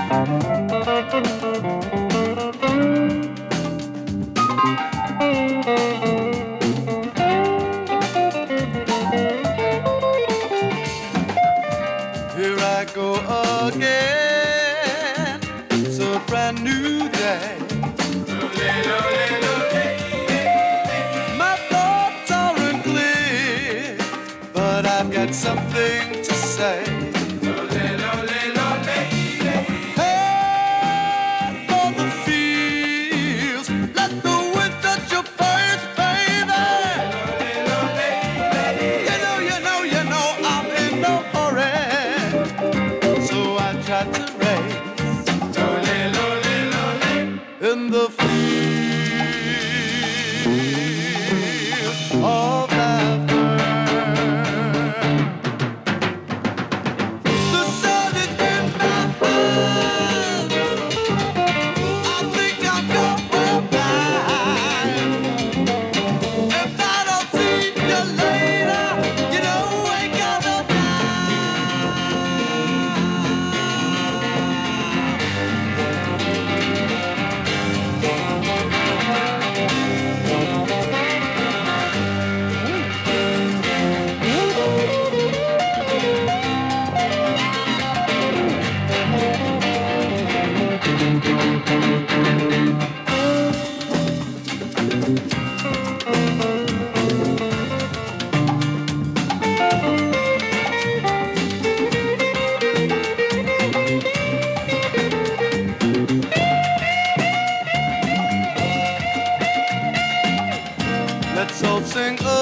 Here I go again. It's a brand new day. My thoughts aren't clear, but I've got something to say. Hey, for the fields, let the wind touch your face, baby. You know, I'm in no hurry, so I try to race in the field of laughter. The sun is in my eyes. I think I'm going back. If I don't see you later, you know ain't gonna let's all sing